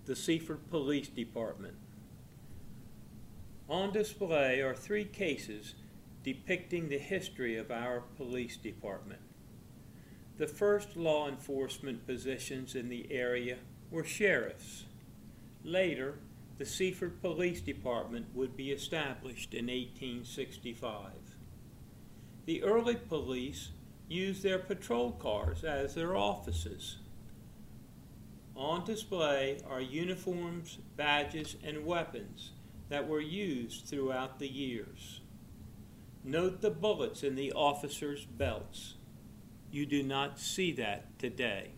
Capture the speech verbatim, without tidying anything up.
the Seaford Police Department. On display are three cases depicting the history of our police department. The first law enforcement positions in the area were sheriffs. Later, the Seaford Police Department would be established in eighteen sixty-five. The early police used their patrol cars as their offices. On display are uniforms, badges, and weapons that were used throughout the years. Note the bullets in the officers' belts. You do not see that today.